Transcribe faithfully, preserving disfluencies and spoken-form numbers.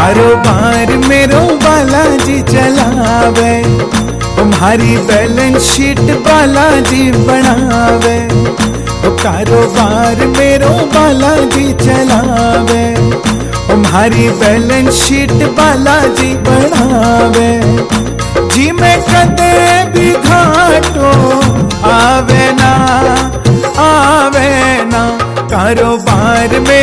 कारोबार मेरो बालाजी चलावे, तुम्हारी बैलेंस शीट बालाजी बनावे। कारोबार मेरो बालाजी चलावे, तुम्हारी बैलेंस शीट बालाजी बनावे। जी में कदे भी घाटो आवे ना, आवे ना, कारोबार में